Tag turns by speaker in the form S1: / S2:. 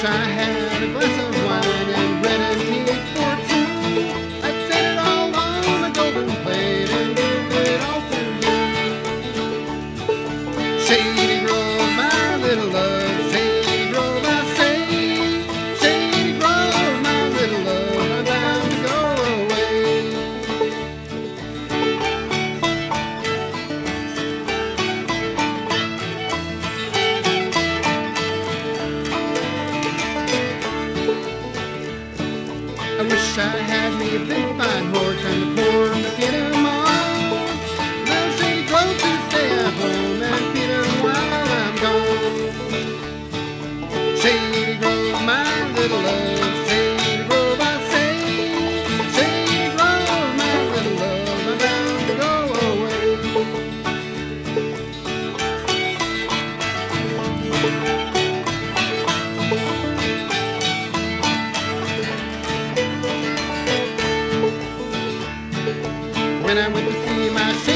S1: wish I had a glass of wine and bread and tea for two. I'd set it all on a golden plate and give it all to you. Shady Grove, my little love, Shady Grove, I say. Shady Grove, my little love, I'm bound to go away. I wish I had me a big fine horse and a poor to get him on. Little Shady Grove to stay at home and feed him while I'm gone. Shady Grove, my little love, Shady Grove, I say. Shady Grove, my little love, I'm bound to go away. When I went to see my